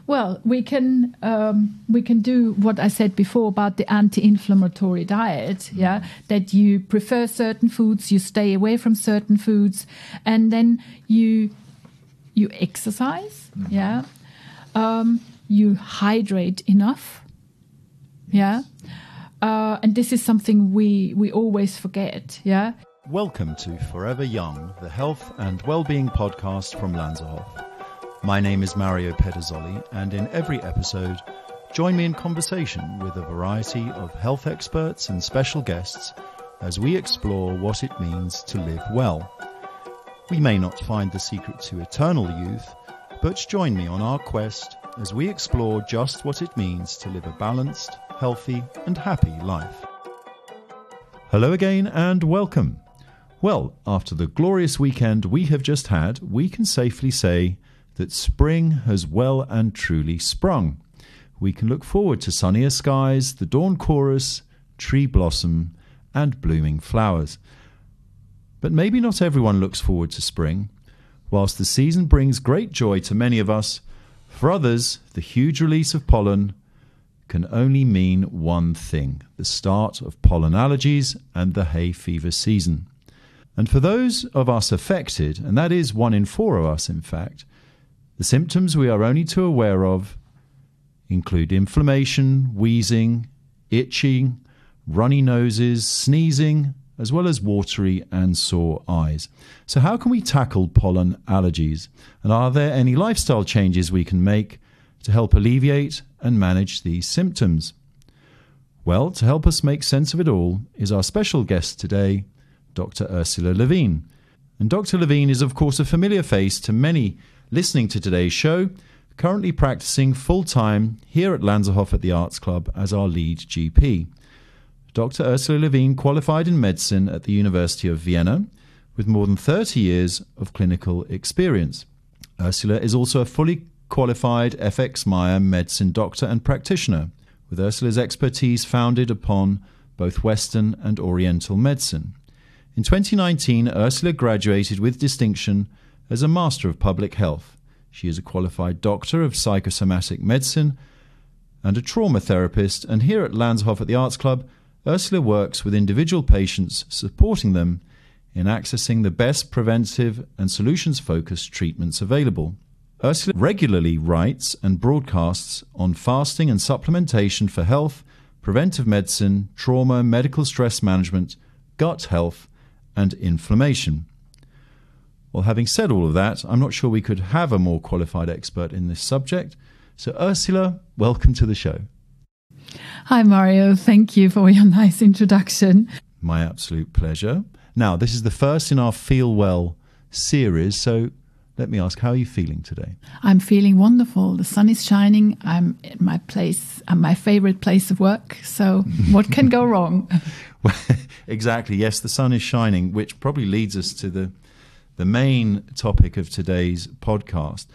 Well, we can do what I said before about the anti-inflammatory diet. Yeah, that you prefer certain foods, you stay away from certain foods, and then you exercise. Yeah, you hydrate enough. Yeah, and this is something we always forget. Yeah. Welcome to Forever Young, the health and well-being podcast from Lanzerhof. My name is Mario Pederzoli, and in every episode, join me in conversation with a variety of health experts and special guests as we explore what it means to live well. We may not find the secret to eternal youth, but join me on our quest as we explore just what it means to live a balanced, healthy, and happy life. Hello again and welcome. Well, after the glorious weekend we have just had, we can safely say that spring has well and truly sprung. We can look forward to sunnier skies, the dawn chorus, tree blossom, and blooming flowers. But maybe not everyone looks forward to spring. Whilst the season brings great joy to many of us, for others, the huge release of pollen can only mean one thing: the start of pollen allergies and the hay fever season. And for those of us affected, and that is 1 in 4 of us in fact, the symptoms we are only too aware of include inflammation, wheezing, itching, runny noses, sneezing, as well as watery and sore eyes. So how can we tackle pollen allergies? And are there any lifestyle changes we can make to help alleviate and manage these symptoms? Well, to help us make sense of it all is our special guest today, Dr. Ursula Levine. And Dr. Levine is, of course, a familiar face to many listening to today's show, currently practicing full-time here at Lanzerhof at the Arts Club as our lead GP. Dr. Ursula Levine qualified in medicine at the University of Vienna with more than 30 years of clinical experience. Ursula is also a fully qualified FX Meyer medicine doctor and practitioner, with Ursula's expertise founded upon both Western and Oriental medicine. In 2019, Ursula graduated with distinction as a Master of Public Health. She is a qualified doctor of psychosomatic medicine and a trauma therapist, and here at Lanzerhof at the Arts Club, Ursula works with individual patients, supporting them in accessing the best preventive and solutions-focused treatments available. Ursula regularly writes and broadcasts on fasting and supplementation for health, preventive medicine, trauma, medical stress management, gut health, and inflammation. Well, having said all of that, I'm not sure we could have a more qualified expert in this subject. So Ursula, welcome to the show. Hi, Mario. Thank you for your nice introduction. My absolute pleasure. Now, this is the first in our Feel Well series, so let me ask, how are you feeling today? I'm feeling wonderful. The sun is shining. I'm at my place, my favorite place of work. So what can go wrong? Well, exactly. Yes, the sun is shining, which probably leads us to the main topic of today's podcast.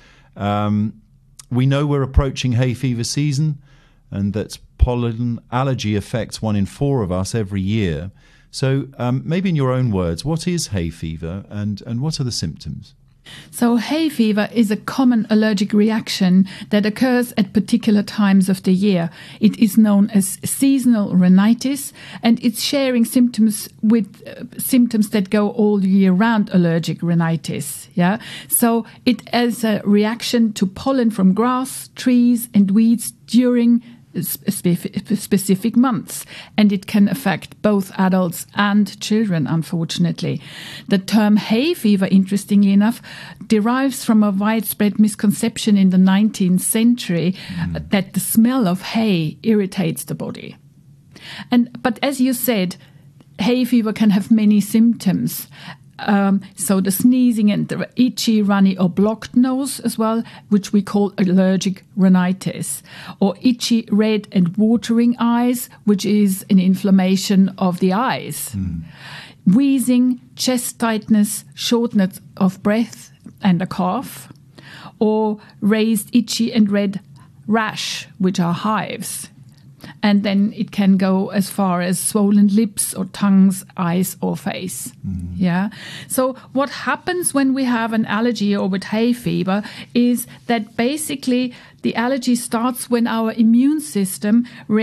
We know we're approaching hay fever season and that pollen allergy affects 1 in 4 of us every year. So maybe in your own words, what is hay fever and what are the symptoms? So hay fever is a common allergic reaction that occurs at particular times of the year. It is known as seasonal rhinitis, and it's sharing symptoms with symptoms that go all year round allergic rhinitis. Yeah. So it is a reaction to pollen from grass, trees and weeds during specific months, and it can affect both adults and children, unfortunately. The term hay fever, interestingly enough, derives from a widespread misconception in the 19th century that the smell of hay irritates the body. But as you said, hay fever can have many symptoms. So the sneezing and the itchy, runny or blocked nose as well, which we call allergic rhinitis, or itchy, red and watering eyes, which is an inflammation of the eyes. Wheezing, chest tightness, shortness of breath and a cough, or raised, itchy and red rash, which are hives. And then it can go as far as swollen lips or tongues, eyes or face. Yeah. So what happens when we have an allergy or with hay fever is that basically The allergy starts when our immune system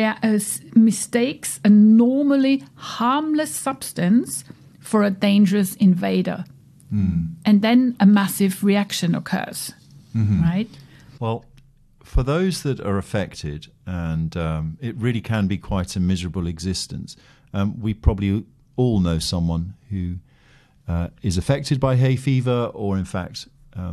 mistakes a normally harmless substance for a dangerous invader. And then a massive reaction occurs, right? Well, for those that are affected, and it really can be quite a miserable existence, we probably all know someone who is affected by hay fever, or in fact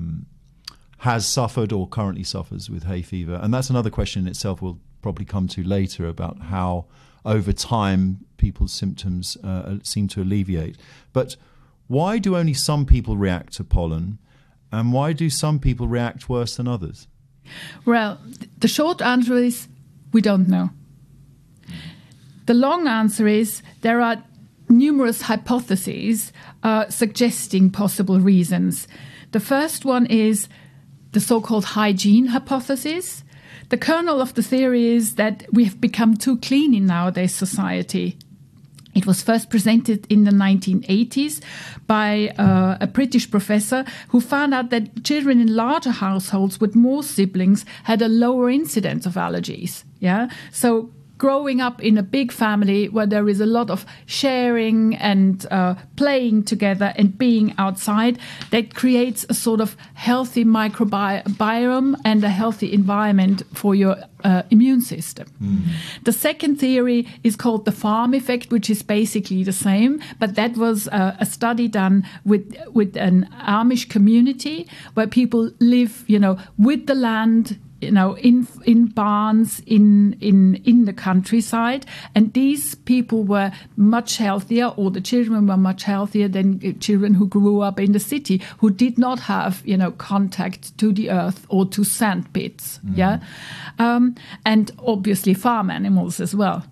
has suffered or currently suffers with hay fever. And that's another question in itself we'll probably come to later, about how over time people's symptoms seem to alleviate. But why do only some people react to pollen, and why do some people react worse than others? Well, the short answer is we don't know. The long answer is there are numerous hypotheses suggesting possible reasons. The first one is the so-called hygiene hypothesis. The kernel of the theory is that we have become too clean in nowadays society. It was first presented in the 1980s by a British professor who found out that children in larger households with more siblings had a lower incidence of allergies. Yeah, so growing up in a big family where there is a lot of sharing and playing together and being outside, that creates a sort of healthy microbiome and a healthy environment for your immune system. The second theory is called the farm effect, which is basically the same, but that was a study done with an Amish community where people live, with the land, in barns in the countryside, and these people were much healthier, or the children were much healthier than children who grew up in the city, who did not have contact to the earth or to sand pits. And obviously farm animals as well.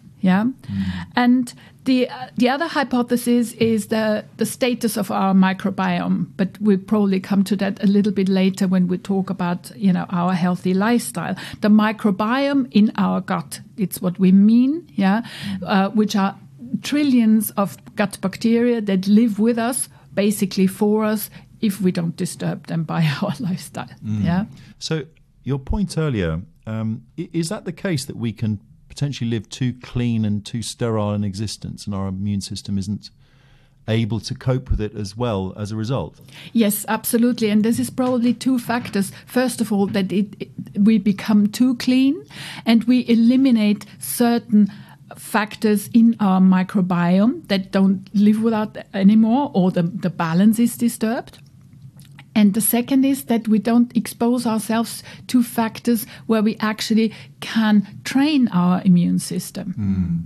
And the other hypothesis is the status of our microbiome, but we'll probably come to that a little bit later when we talk about our healthy lifestyle. The microbiome in our gut, it's what we mean, which are trillions of gut bacteria that live with us, basically for us, if we don't disturb them by our lifestyle. So your point earlier, is that the case that we can potentially live too clean and too sterile an existence, and our immune system isn't able to cope with it as well as a result? Yes, absolutely. And this is probably two factors. First of all, that we become too clean and we eliminate certain factors in our microbiome that don't live without anymore, or the balance is disturbed. And the second is that we don't expose ourselves to factors where we actually can train our immune system.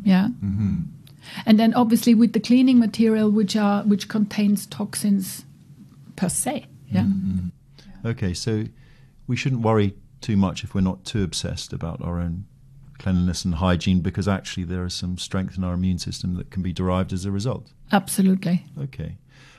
And then obviously with the cleaning material, which contains toxins per se. Okay, so we shouldn't worry too much if we're not too obsessed about our own cleanliness and hygiene, because actually there is some strength in our immune system that can be derived as a result. Absolutely. Okay.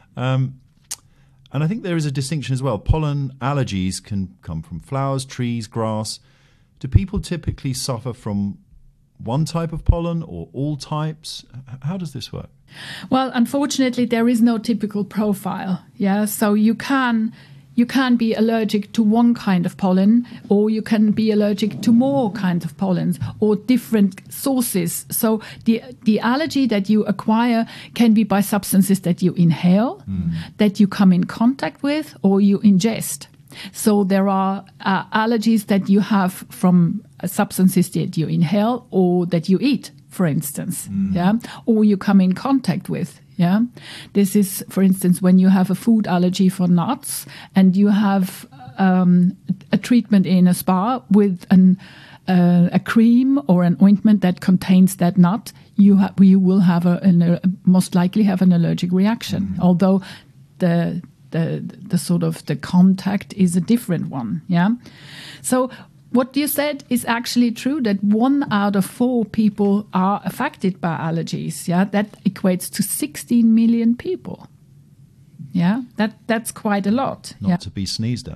And I think there is a distinction as well. Pollen allergies can come from flowers, trees, grass. Do people typically suffer from one type of pollen or all types? How does this work? Well, unfortunately, there is no typical profile. So you can be allergic to one kind of pollen, or you can be allergic to more kinds of pollens or different sources. So the allergy that you acquire can be by substances that you inhale, that you come in contact with, or you ingest. So there are allergies that you have from substances that you inhale or that you eat, for instance, or you come in contact with. This is, for instance, when you have a food allergy for nuts and you have a treatment in a spa with a cream or an ointment that contains that nut, you will have most likely have an allergic reaction, although the sort of the contact is a different one. So what you said is actually true, that 1 out of 4 people are affected by allergies. That equates to 16 million people. That's quite a lot. Not to be sneezed at.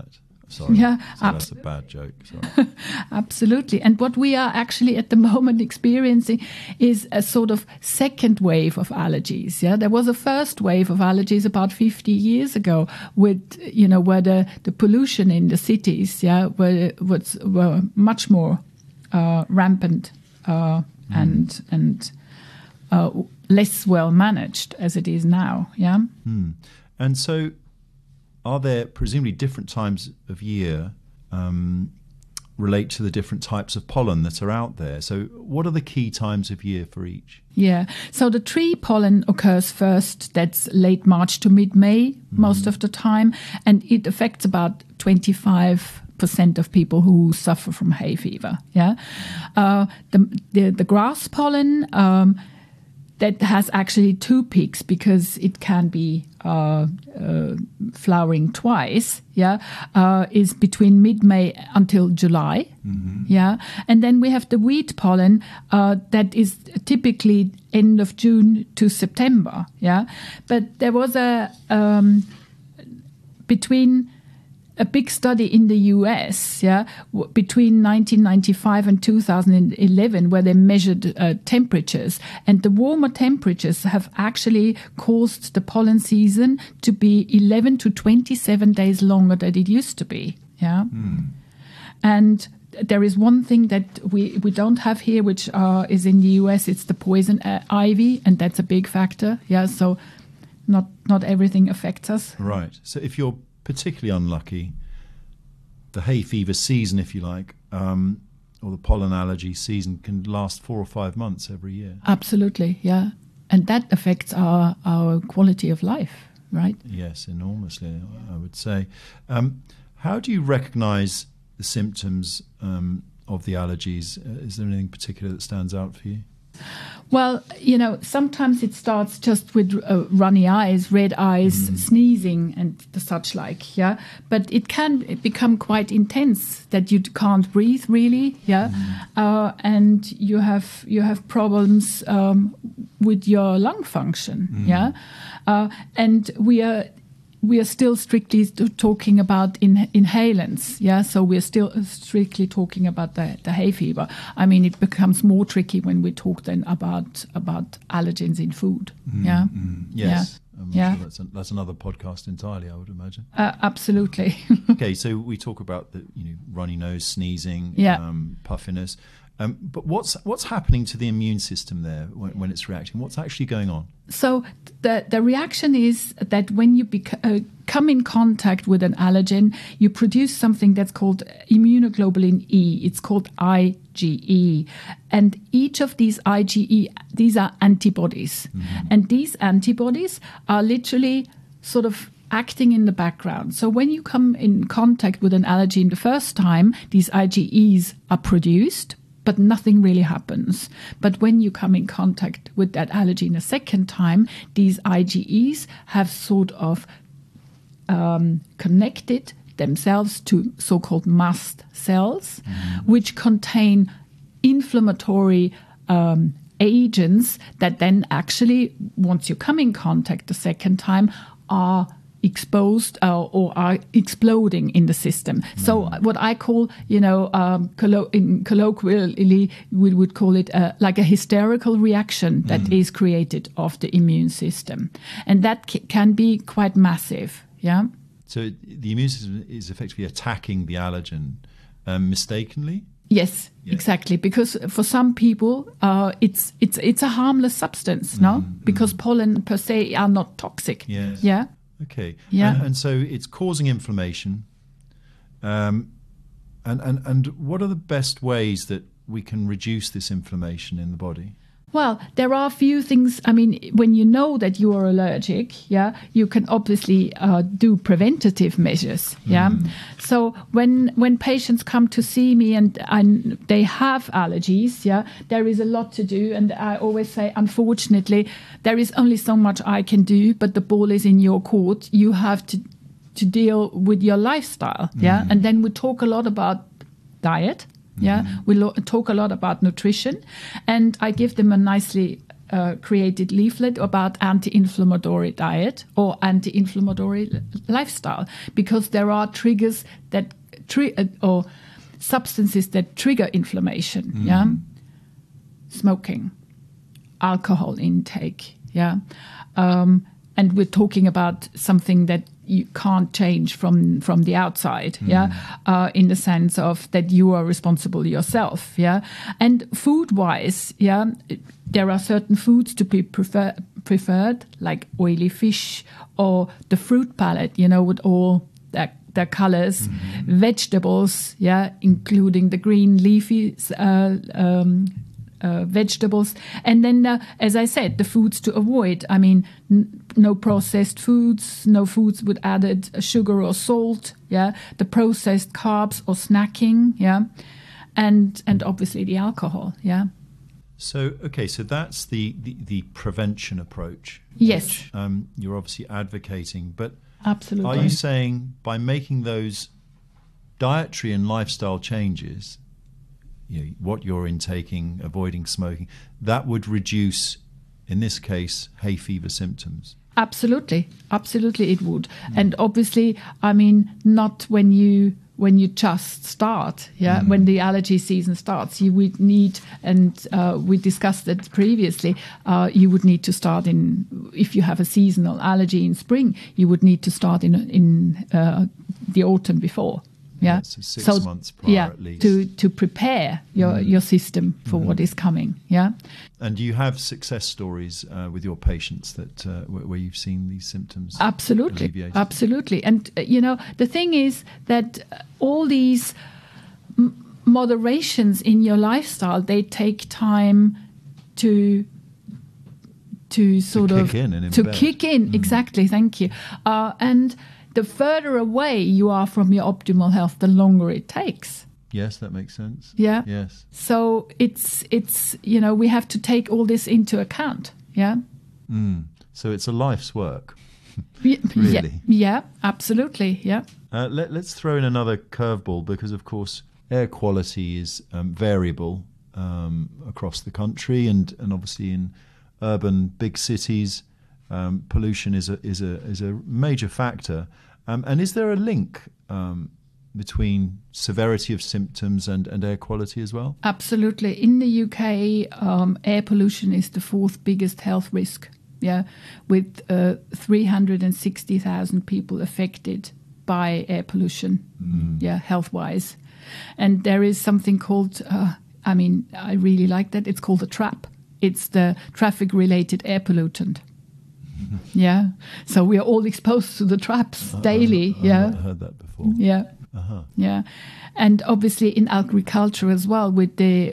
Sorry. Yeah, that's a bad joke. Sorry. Absolutely. And what we are actually at the moment experiencing is a sort of second wave of allergies. Yeah, there was a first wave of allergies about 50 years ago with, where the pollution in the cities, were much more rampant and less well managed as it is now. Yeah. And so, are there presumably different times of year relate to the different types of pollen that are out there? So what are the key times of year for each? Yeah, so the tree pollen occurs first, that's late March to mid-May most of the time, and it affects about 25% of people who suffer from hay fever. Yeah, the grass pollen that has actually two peaks because it can be flowering twice, is between mid-May until July, and then we have the wheat pollen that is typically end of June to September, but there was between a big study in the US, between 1995 and 2011, where they measured temperatures. And the warmer temperatures have actually caused the pollen season to be 11 to 27 days longer than it used to be. And there is one thing that we don't have here, which is in the US. It's the poison ivy, and that's a big factor. So not everything affects us. Right. So if you're particularly unlucky, the hay fever season, if you like, or the pollen allergy season can last 4 or 5 months every year. Absolutely, yeah. And that affects our quality of life, right? Yes, enormously, I would say. How do you recognise the symptoms of the allergies? Is there anything particular that stands out for you? Well, sometimes it starts just with runny eyes, red eyes, sneezing and the such like, But it can become quite intense that you can't breathe really, and you have problems with your lung function, and we are still strictly talking about inhalants, so we're still strictly talking about the hay fever. I mean, it becomes more tricky when we talk then about allergens in food. Yes, I'm sure that's another podcast entirely, I would imagine. Absolutely. Okay, so we talk about the runny nose, sneezing, puffiness. But what's happening to the immune system there when it's reacting? What's actually going on? So the reaction is that when you come in contact with an allergen, you produce something that's called immunoglobulin E. It's called IgE. And each of these IgE, these are antibodies. And these antibodies are literally sort of acting in the background. So when you come in contact with an allergen the first time, these IgEs are produced, but nothing really happens. But when you come in contact with that allergen a second time, these IgEs have sort of connected themselves to so-called mast cells, which contain inflammatory agents that then actually, once you come in contact the second time, are exposed or are exploding in the system. So what I call, colloquially, we would call it like a hysterical reaction that is created of the immune system. And that can be quite massive, So the immune system is effectively attacking the allergen mistakenly? Yes, exactly. Because for some people, it's a harmless substance, no? Because pollen per se are not toxic. Yes. Yeah. Okay. Yeah. And so it's causing inflammation. And what are the best ways that we can reduce this inflammation in the body? Well, there are a few things. I mean, when you know that you are allergic, you can obviously do preventative measures. So when patients come to see me and they have allergies, there is a lot to do. And I always say, unfortunately, there is only so much I can do, but the ball is in your court. You have to deal with your lifestyle. And then we talk a lot about diet. We talk a lot about nutrition, and I give them a nicely created leaflet about anti-inflammatory diet or anti-inflammatory lifestyle, because there are triggers that or substances that trigger inflammation. Yeah, smoking, alcohol intake. Yeah, and we're talking about something that you can't change from the outside, in the sense of that you are responsible yourself, And food-wise, there are certain foods to be preferred, like oily fish or the fruit palette, with all their colors, vegetables, including the green leafy vegetables, and then as I said, the foods to avoid. I mean, no processed foods, no foods with added sugar or salt, the processed carbs or snacking, and obviously the alcohol, So that's the prevention approach. Yes, which, you're obviously advocating, but absolutely. Are you saying by making those dietary and lifestyle changes, what you're intaking, avoiding smoking, that would reduce, in this case, hay fever symptoms? Absolutely it would. And obviously, I mean, not when you just start, when the allergy season starts, you would need, and we discussed it previously, you would need to start if you have a seasonal allergy in spring, you would need to start in the autumn before. Yeah, so 6 months prior at least. To prepare your system for what is coming. Yeah. And do you have success stories with your patients that where you've seen these symptoms? Absolutely. And the thing is that all these moderations in your lifestyle, they take time to kick in. Exactly. Thank you. And the further away you are from your optimal health, the longer it takes. Yes, that makes sense. Yeah. Yes. So it's we have to take all this into account. Yeah. So it's a life's work. Really. Yeah. Absolutely. Yeah. Let's throw in another curveball, because of course air quality is variable across the country, and obviously in urban big cities. Pollution is a major factor, and is there a link between severity of symptoms and air quality as well? Absolutely. In the UK, air pollution is the fourth biggest health risk. Yeah, with 360,000 people affected by air pollution. Health-wise, and there is something called. I really like that. It's called a TRAP. It's the traffic-related air pollutant. Yeah, so we are all exposed to the traps daily. I've not heard that before. Yeah, yeah, and obviously in agriculture as well, with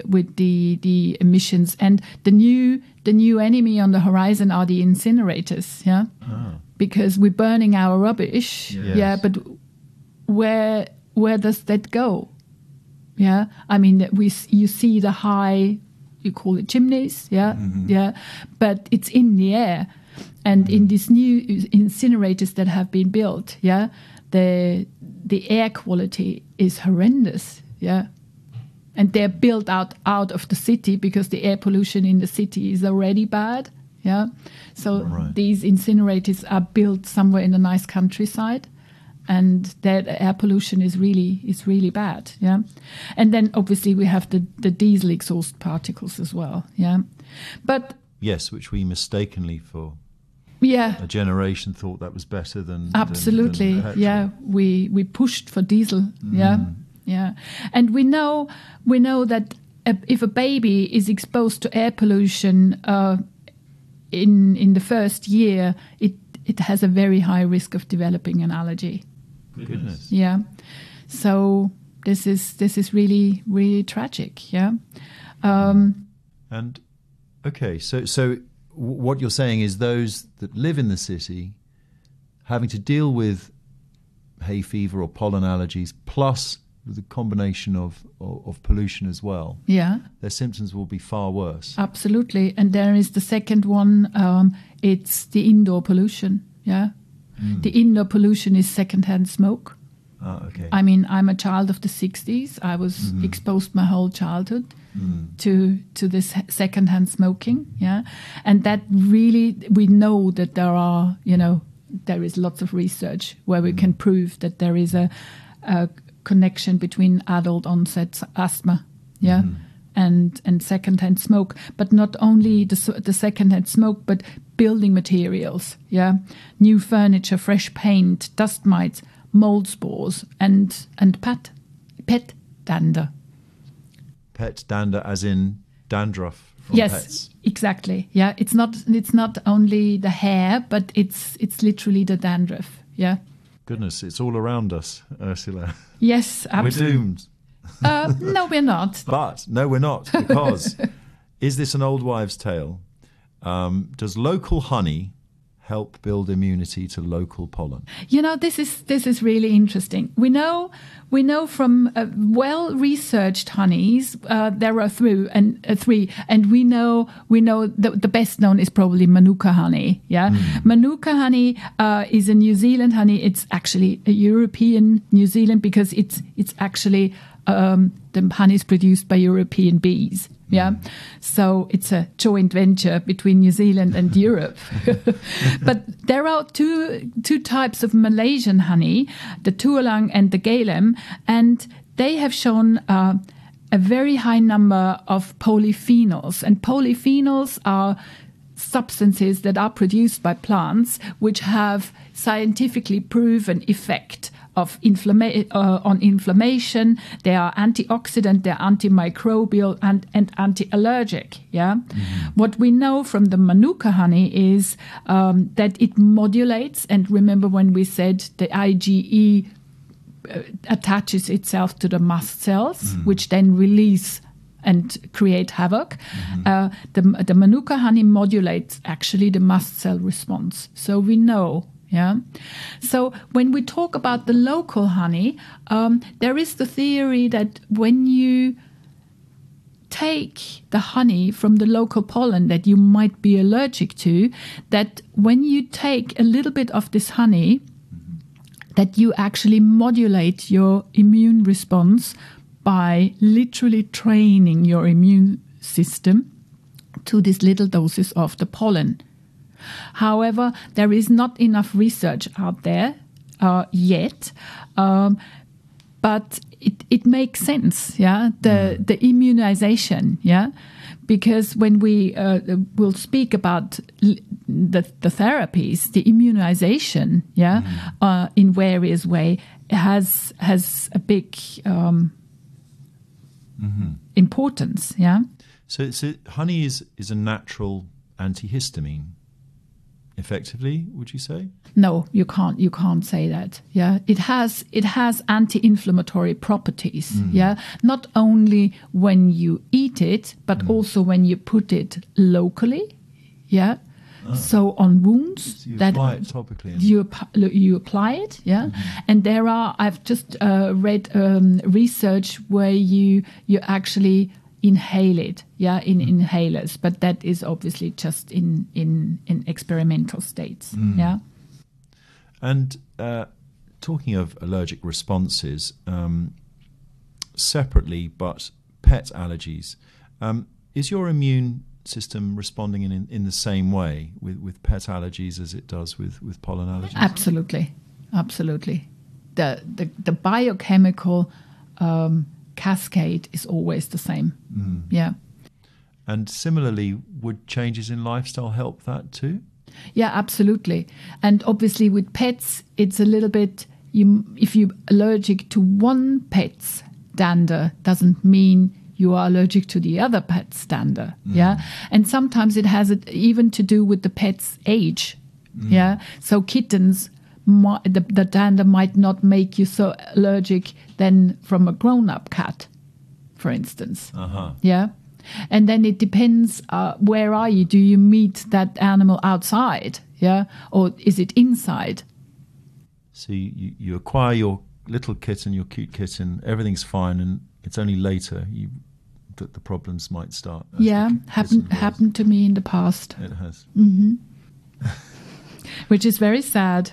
the emissions, and the new enemy on the horizon are the incinerators. Yeah, because we're burning our rubbish. Yes. Yeah, but where does that go? Yeah, I mean you see the high, you call it chimneys. Yeah, but it's in the air. And in these new incinerators that have been built, the air quality is horrendous, and they're built out of the city because the air pollution in the city is already bad, So these incinerators are built somewhere in a nice countryside, and that air pollution is really bad, And then obviously we have the diesel exhaust particles as well, But yes, which we mistakenly for. A generation thought that was better than absolutely. Than petrol. We pushed for diesel. And we know that if a baby is exposed to air pollution in the first year, it has a very high risk of developing an allergy. Goodness. Yeah. So this is really, really tragic. And okay, so what you're saying is those that live in the city having to deal with hay fever or pollen allergies, plus the combination of pollution as well, their symptoms will be far worse. Absolutely. And there is the second one, it's the indoor pollution. The indoor pollution is secondhand smoke. Okay. I mean, I'm a child of the 60s. I was exposed my whole childhood to this secondhand smoking, and that really, we know that there is lots of research where we can prove that there is a connection between adult onset asthma, and secondhand smoke, but not only the secondhand smoke, but building materials, new furniture, fresh paint, dust mites, mold spores, and pet dander. Pet dander, as in dandruff from yes, pets. Exactly. Yeah, it's not only the hair, but it's literally the dandruff. Yeah. Goodness, it's all around us, Ursula. Yes, absolutely. We're doomed. No, we're not. But no, we're not, because is this an old wives' tale? Does local honey help build immunity to local pollen? This is really interesting. We know from well-researched honeys there are three, and we know the best known is probably Manuka honey. Yeah, Manuka honey is a New Zealand honey. It's actually a European New Zealand because it's actually the honey is produced by European bees. Yeah, so it's a joint venture between New Zealand and Europe. But there are two types of Malaysian honey, the Tualang and the Galem, and they have shown a very high number of polyphenols. And polyphenols are substances that are produced by plants which have scientifically proven effect of on inflammation. They are antioxidant, they're antimicrobial and anti-allergic. Yeah. What we know from the Manuka honey is that it modulates, and remember when we said the IgE attaches itself to the mast cells, which then release and create havoc. The Manuka honey modulates actually the mast cell response. So we know. Yeah. So when we talk about the local honey, there is the theory that when you take the honey from the local pollen that you might be allergic to, that when you take a little bit of this honey, that you actually modulate your immune response by literally training your immune system to these little doses of the pollen. However, there is not enough research out there yet, but it makes sense, the immunization, because when we will speak about the therapies, the immunization, in various ways has a big importance, So honey is a natural antihistamine. Effectively, would you say? No, you can't say that. Yeah, it has anti-inflammatory properties. Yeah, not only when you eat it, but also when you put it locally. Yeah, so on wounds so you apply it topically. You apply it. Yeah, and I've just read research where you actually inhale it, in inhalers, but that is obviously just in experimental states. And talking of allergic responses, separately, but pet allergies, is your immune system responding in the same way with pet allergies as it does with pollen allergies? Absolutely. The biochemical cascade is always the same. Yeah. And similarly, would changes in lifestyle help that too? Yeah, absolutely. And obviously with pets, it's a little bit, if you're allergic to one pet's dander, doesn't mean you are allergic to the other pet's dander. Yeah. And sometimes it has even to do with the pet's age. Yeah. So kittens, the dander might not make you so allergic than from a grown-up cat, for instance. Yeah. And then it depends, where are you? Do you meet that animal outside? Yeah. Or is it inside? So you acquire your little kitten, your cute kitten, everything's fine, and it's only later that the problems might start. Yeah. Happened to me in the past. It has. Which is very sad.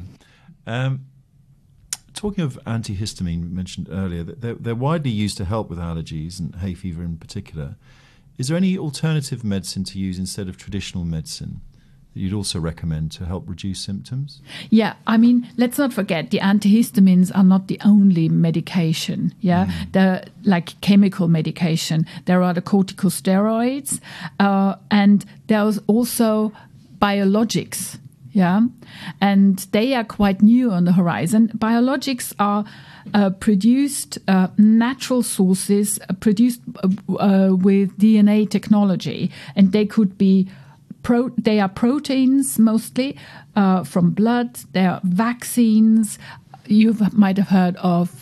Talking of antihistamine, mentioned earlier, that they're widely used to help with allergies and hay fever in particular. Is there any alternative medicine to use instead of traditional medicine that you'd also recommend to help reduce symptoms? Yeah, I mean, let's not forget the antihistamines are not the only medication. Yeah, they're like chemical medication. There are the corticosteroids, and there's also biologics. Yeah, and they are quite new on the horizon. Biologics are produced natural sources, produced with DNA technology, and they could be they are proteins mostly from blood. They are vaccines. You might have heard of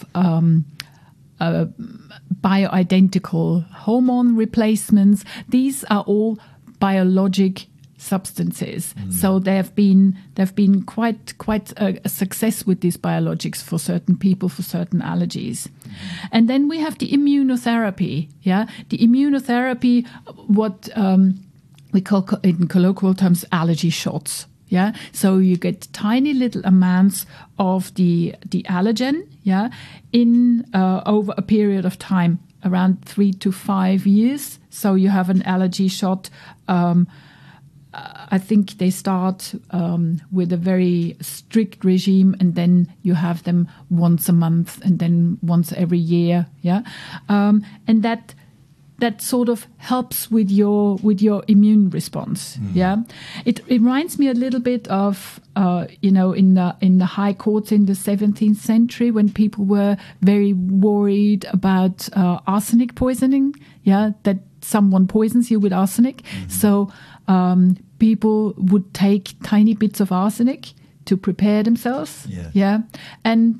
bioidentical hormone replacements. These are all biologic substances. So there have been quite a success with these biologics for certain people, for certain allergies. And then we have the immunotherapy. Yeah, the immunotherapy, what we call in colloquial terms allergy shots. Yeah, so you get tiny little amounts of the allergen. Yeah, in over a period of time, around 3 to 5 years. So you have an allergy shot. I think they start with a very strict regime, and then you have them once a month, and then once every year. Yeah, and that sort of helps with your immune response. Yeah, it reminds me a little bit of in the high courts in the 17th century when people were very worried about arsenic poisoning. Yeah, that someone poisons you with arsenic. So people would take tiny bits of arsenic to prepare themselves. Yeah, and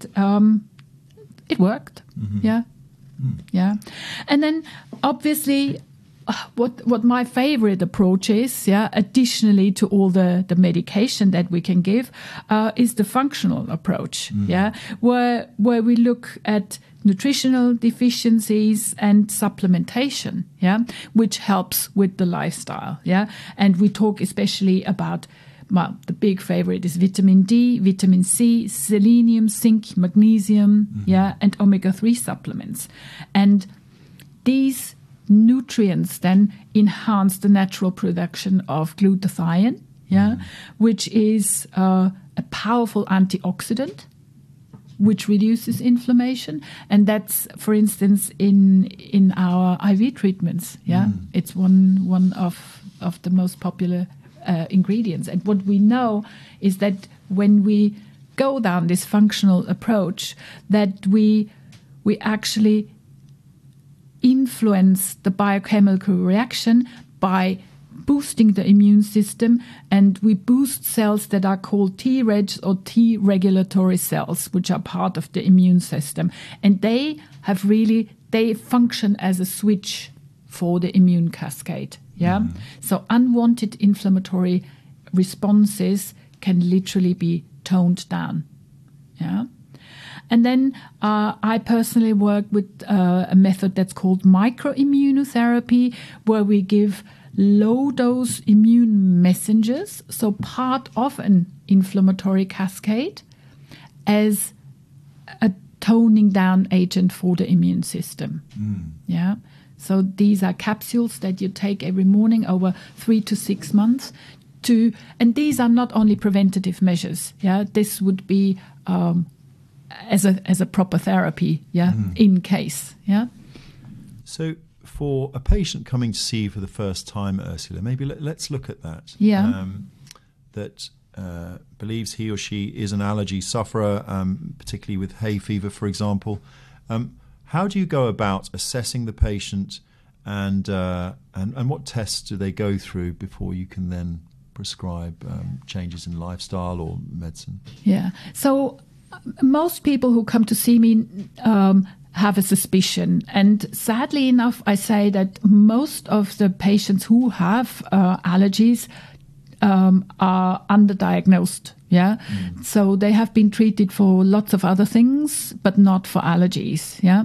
it worked. Yeah. Yeah, and then obviously, what my favorite approach is, additionally to all the medication that we can give, is the functional approach. Yeah, where we look at nutritional deficiencies and supplementation. Yeah, which helps with the lifestyle. Yeah, and we talk especially about. Well, the big favorite is vitamin D, vitamin C, selenium, zinc, magnesium, and omega-3 supplements. And these nutrients then enhance the natural production of glutathione, which is a powerful antioxidant, which reduces inflammation. And that's, for instance, in our IV treatments. Yeah, it's one of the most popular ingredients. And what we know is that when we go down this functional approach, that we actually influence the biochemical reaction by boosting the immune system, and we boost cells that are called Tregs or T regulatory cells, which are part of the immune system. And they function as a switch for the immune cascade. Yeah. So unwanted inflammatory responses can literally be toned down. Yeah. And then I personally work with a method that's called microimmunotherapy, where we give low-dose immune messengers, so part of an inflammatory cascade, as a toning down agent for the immune system. Yeah. So these are capsules that you take every morning over 3 to 6 months. And these are not only preventative measures. Yeah, this would be as a proper therapy. Yeah, in case. Yeah. So for a patient coming to see you for the first time, Ursula, maybe let's look at that. Yeah. That believes he or she is an allergy sufferer, particularly with hay fever, for example. How do you go about assessing the patient, and what tests do they go through before you can then prescribe changes in lifestyle or medicine? Yeah. So most people who come to see me have a suspicion. And sadly enough, I say that most of the patients who have allergies are underdiagnosed. Yeah. So they have been treated for lots of other things, but not for allergies. Yeah.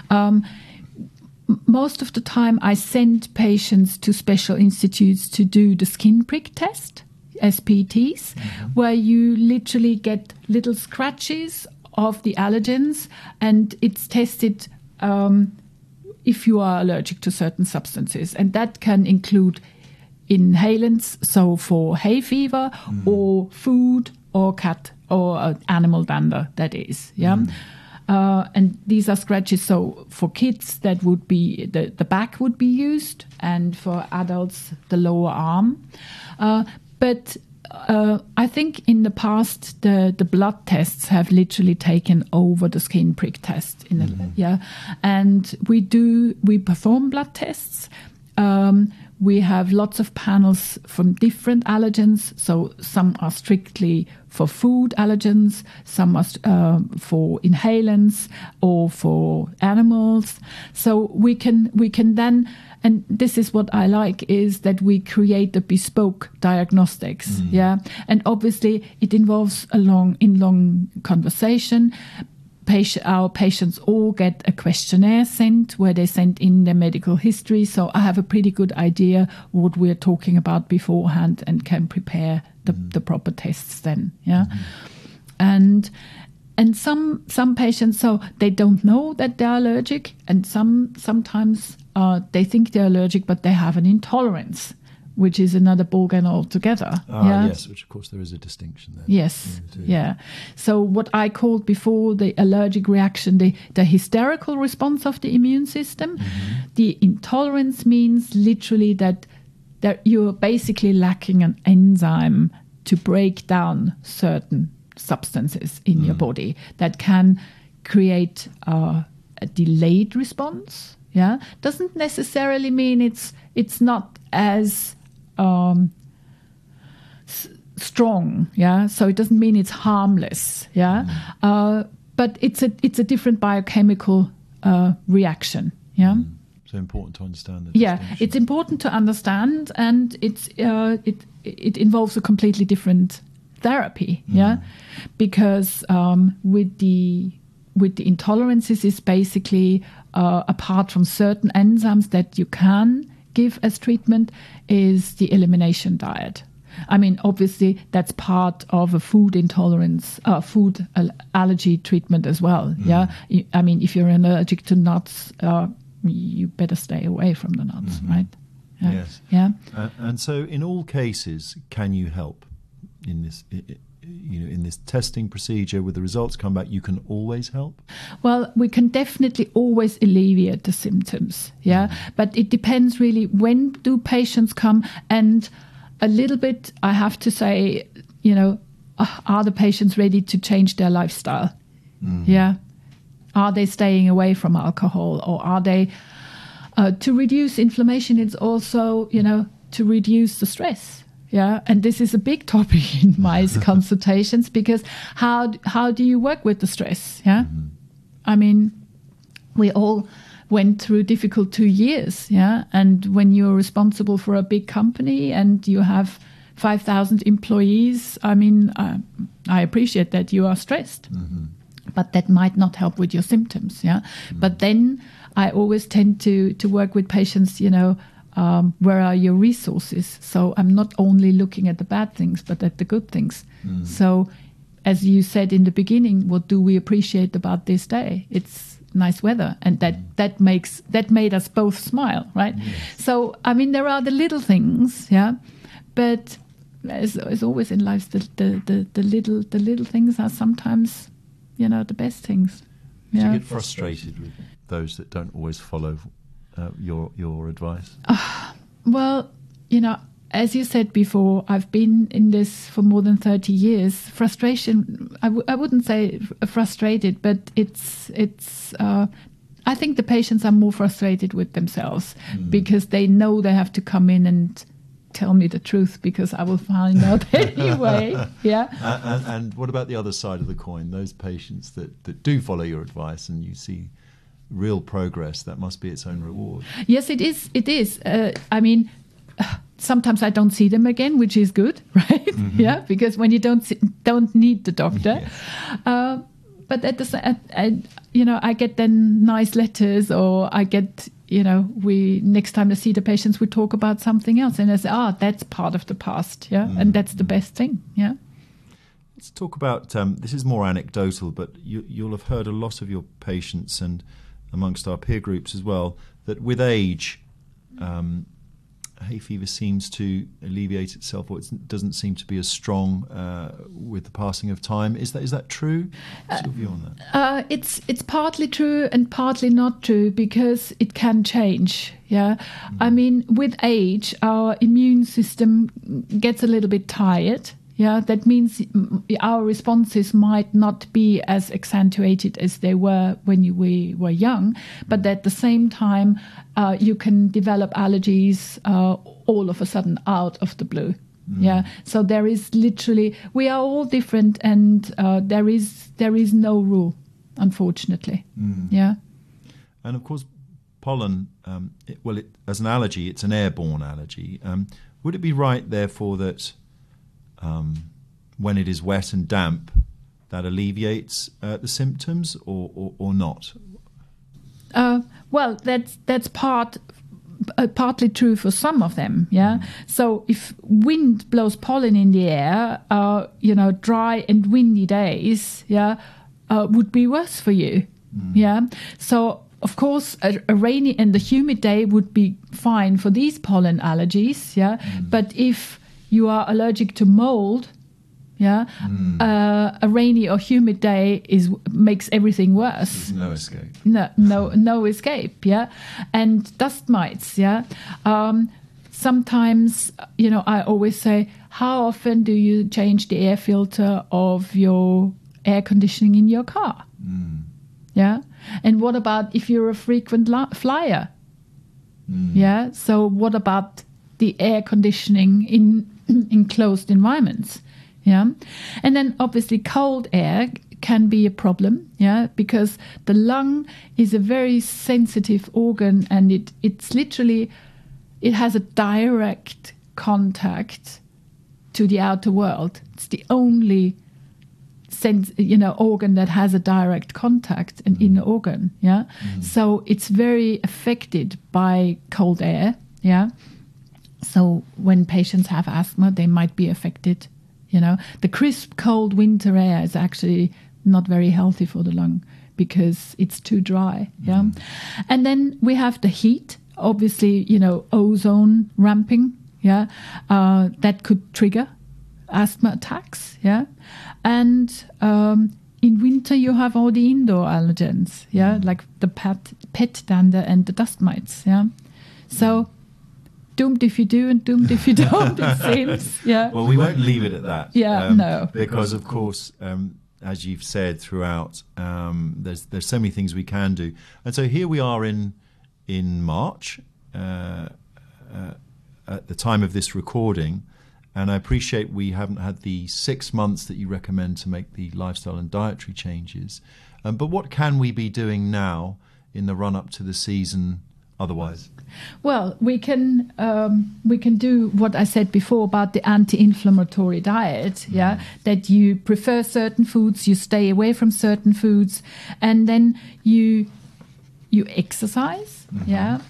Most of the time I send patients to special institutes to do the skin prick test, SPTs, where you literally get little scratches of the allergens, and it's tested if you are allergic to certain substances. And that can include inhalants, so for hay fever or food or cat or animal dander, that is. Yeah. And these are scratches. So for kids, that would be the back would be used, and for adults, the lower arm. But I think in the past, the blood tests have literally taken over the skin prick test. And we perform blood tests. We have lots of panels from different allergens. So some are strictly for food allergens, some are for inhalants or for animals. So we can then, and this is what I like, is that we create the bespoke diagnostics. Yeah, and obviously it involves a long conversation. Our patients all get a questionnaire sent where they send in their medical history. So I have a pretty good idea what we're talking about beforehand and can prepare the proper tests then. Yeah. And some patients, so they don't know that they're allergic, and sometimes they think they're allergic, but they have an intolerance, which is another ballgame altogether. Yes, which of course there is a distinction there. Yes, yeah. So what I called before the allergic reaction, the hysterical response of the immune system, the intolerance means literally that you're basically lacking an enzyme to break down certain substances in your body that can create a delayed response. Yeah, doesn't necessarily mean it's not as strong, yeah. So it doesn't mean it's harmless, yeah. But it's a different biochemical reaction, yeah. So important to understand the distinction. It's important to understand, and it involves a completely different therapy, yeah, because with the intolerances is basically apart from certain enzymes that you can give as treatment is the elimination diet. I mean, obviously, that's part of a food intolerance, food allergy treatment as well. Yeah, I mean, if you're allergic to nuts, you better stay away from the nuts, right? Yes. Yeah. And so, in all cases, can you help in this? In this testing procedure, with the results come back, you can always help? Well, we can definitely always alleviate the symptoms, yeah. But it depends really, when do patients come, and a little bit, I have to say, are the patients ready to change their lifestyle? Yeah. Are they staying away from alcohol, or are they, to reduce inflammation, it's also, to reduce the stress. Yeah, and this is a big topic in my consultations, because how do you work with the stress? Yeah, I mean, we all went through difficult 2 years. Yeah, and when you're responsible for a big company and you have 5,000 employees, I mean, I appreciate that you are stressed, but that might not help with your symptoms. Yeah, but then I always tend to work with patients. Where are your resources? So I'm not only looking at the bad things, but at the good things. So as you said in the beginning, what do we appreciate about this day? It's nice weather. And that made us both smile, right? Yes. So, I mean, there are the little things, yeah. But as always in life, the little things are sometimes, the best things. Do you get frustrated with those that don't always follow your advice? Well, as you said before, I've been in this for more than 30 years. Frustration, I wouldn't say frustrated, but it's. I think the patients are more frustrated with themselves because they know they have to come in and tell me the truth, because I will find out anyway. Yeah. And what about the other side of the coin? Those patients that do follow your advice and you see real progress, that must be its own reward. Yes, it is. It is. I mean, sometimes I don't see them again, which is good, right? Yeah, because when you don't need the doctor. Yes. But at I get then nice letters, or I get, next time I see the patients, we talk about something else, and I say, that's part of the past, yeah, and that's the best thing, yeah. Let's talk about, this is more anecdotal, but you'll have heard a lot of your patients and amongst our peer groups as well, that with age hay fever seems to alleviate itself, or it doesn't seem to be as strong with the passing of time. Is that true? What's your view on that? It's partly true and partly not true, because it can change. Yeah, I mean, with age, our immune system gets a little bit tired. Yeah, that means our responses might not be as accentuated as they were when we were young. But at the same time, you can develop allergies all of a sudden out of the blue. Yeah, so there is literally, we are all different, and there is no rule, unfortunately. Yeah, and of course, pollen. As an allergy, it's an airborne allergy. Would it be right, therefore, that when it is wet and damp, that alleviates the symptoms, or not? Well, that's partly true for some of them. Yeah. So if wind blows pollen in the air, dry and windy days, would be worse for you. Yeah. So of course, a rainy and a humid day would be fine for these pollen allergies. Yeah. But if you are allergic to mold, a rainy or humid day makes everything worse. There's no escape. No escape. Yeah, and dust mites. Yeah, sometimes I always say, how often do you change the air filter of your air conditioning in your car? Yeah, and what about if you're a frequent flyer? Yeah, so what about the air conditioning in enclosed environments? Yeah, and then obviously cold air can be a problem. Yeah, because the lung is a very sensitive organ, and it's literally, it has a direct contact to the outer world. It's the only organ that has a direct contact, an inner organ. Yeah, so it's very affected by cold air. Yeah. So when patients have asthma, they might be affected. The crisp, cold winter air is actually not very healthy for the lung because it's too dry. Yeah, and then we have the heat. Obviously, ozone ramping. Yeah, that could trigger asthma attacks. Yeah, and in winter you have all the indoor allergens. Yeah, like the pet dander and the dust mites. Yeah, so. Doomed if you do and doomed if you don't, it seems. Yeah. Well, we won't leave it at that. Yeah, no. Because, of course, as you've said throughout, there's so many things we can do. And so here we are in March, at the time of this recording, and I appreciate we haven't had the 6 months that you recommend to make the lifestyle and dietary changes. But what can we be doing now in the run-up to the season otherwise? Well, we can do what I said before about the anti-inflammatory diet. Yeah, that you prefer certain foods, you stay away from certain foods, and then you exercise. Yeah,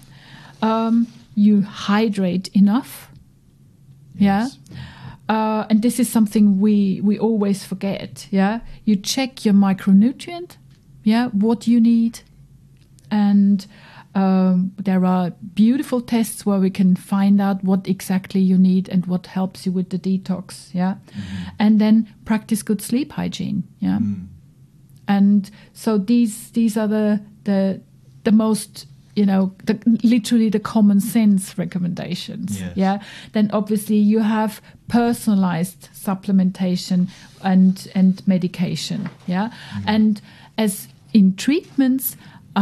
you hydrate enough. Yes. Yeah, and this is something we always forget. Yeah, you check your micronutrient. Yeah, what you need, and there are beautiful tests where we can find out what exactly you need and what helps you with the detox. Yeah, and then practice good sleep hygiene. Yeah, and so these are the most literally the common sense recommendations. Yes. Yeah, then obviously you have personalized supplementation and medication. Yeah, and as in treatments.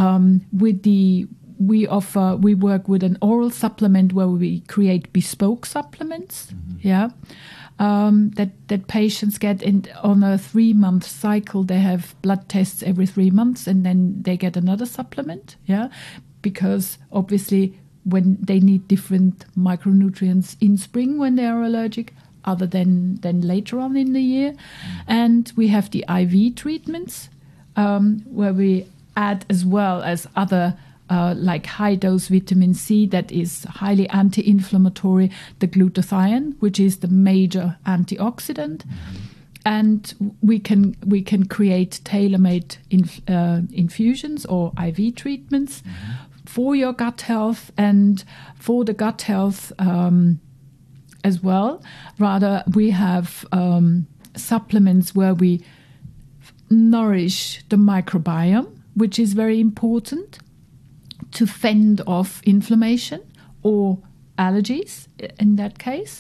We work with an oral supplement where we create bespoke supplements. Yeah, that patients get on a 3-month cycle. They have blood tests every 3 months, and then they get another supplement. Yeah, because obviously when they need different micronutrients in spring when they are allergic, other than later on in the year, and we have the IV treatments where we add as well as other like high-dose vitamin C that is highly anti-inflammatory, the glutathione, which is the major antioxidant. And we can create tailor-made infusions or IV treatments for your gut health and for the gut health as well. Rather, we have supplements where we nourish the microbiome, which is very important to fend off inflammation or allergies in that case.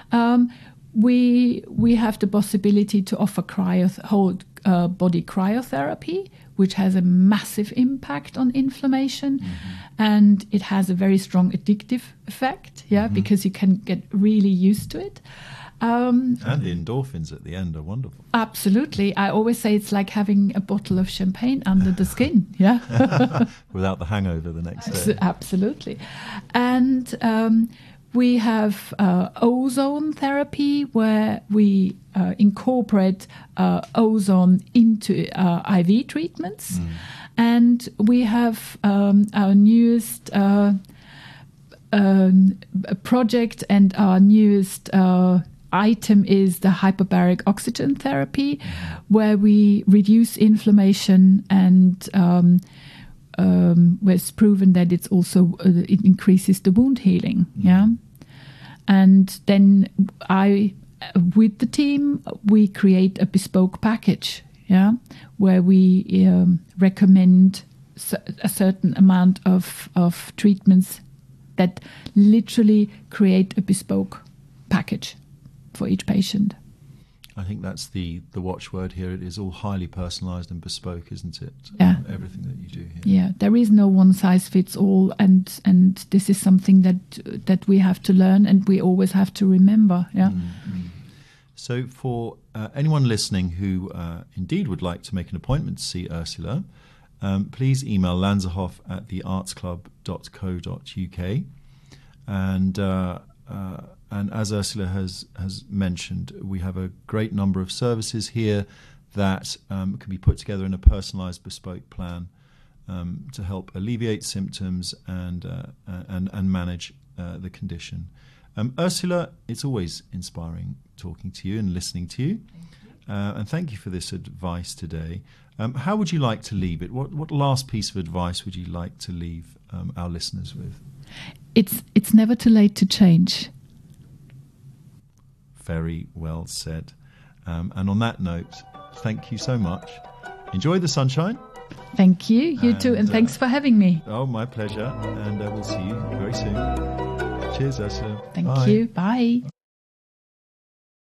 We have the possibility to offer whole body cryotherapy, which has a massive impact on inflammation, and it has a very strong addictive effect, because you can get really used to it. And the endorphins at the end are wonderful. Absolutely. I always say it's like having a bottle of champagne under the skin, Without the hangover the next day. Absolutely. And we have ozone therapy, where we incorporate ozone into IV treatments. And we have our newest project, and our newest item is the hyperbaric oxygen therapy, where we reduce inflammation, and where it's proven that it's also it increases the wound healing. And then with the team, we create a bespoke package, where we recommend a certain amount of treatments that literally create a bespoke package for each patient. I think that's the watchword here. It is all highly personalised and bespoke, isn't it? Everything that you do here. Yeah, there is no one size fits all, and this is something that we have to learn, and we always have to remember. So for anyone listening who indeed would like to make an appointment to see Ursula, please email lanzerhof@theartsclub.co.uk, and as Ursula has mentioned, we have a great number of services here that can be put together in a personalised, bespoke plan to help alleviate symptoms and manage the condition. Ursula, it's always inspiring talking to you and listening to you, and thank you for this advice today. How would you like to leave it? What last piece of advice would you like to leave our listeners with? It's never too late to change. Very well said. And on that note, thank you so much. Enjoy the sunshine. Thank you. You too. And thanks for having me. Oh, my pleasure. And we'll see you very soon. Cheers, Ursula. Thank you. Bye.